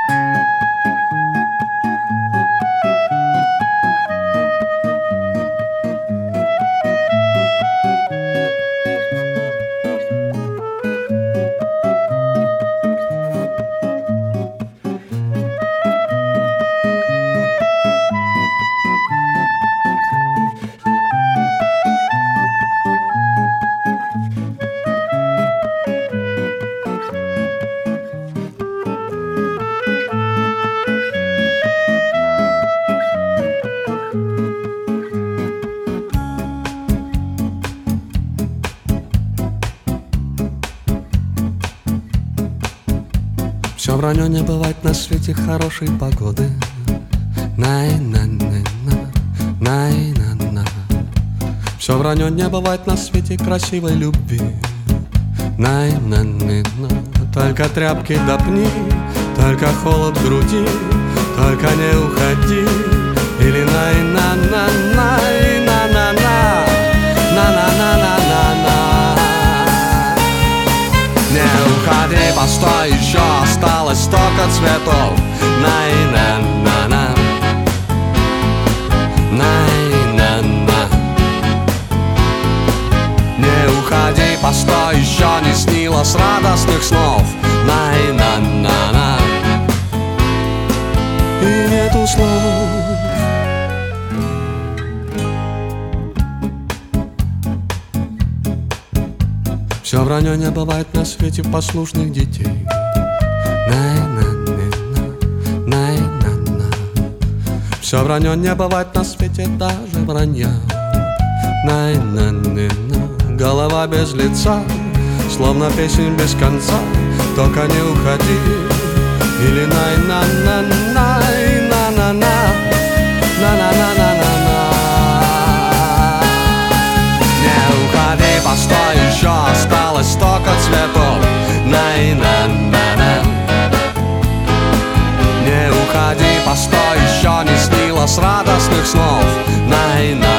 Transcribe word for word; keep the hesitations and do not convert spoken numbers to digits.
Все вранье, не бывает на свете хорошей погоды. Най-на-на-на, най-на-на. Все вранье, не бывает на свете красивой любви. Най-на-на-на. Только тряпки до пни, только холод в груди, только не уходи. Или най-на-на-на, на-на-на, на-на-на-на-на. Не уходи, постой, еще осталось столько цветов. Най-на-на-на, най-на-на. Не уходи, постой, еще не снилось радостных снов. Най-на-на-на. И нету слов. Все вранье, не бывает на свете послушных детей. Най-на-на-на, най-на-на. Все вранье, не бывает на свете даже вранья. Най-на-на-на. Голова без лица, словно песен без конца. Только не уходи. Или най-на-на-на, на-на-на, на-на-на-на-на. Не уходи, постой, еще осталось столько цветов. Най-на-на-на. Не уходи, постой, еще не снилось радостных снов. Най-на-на.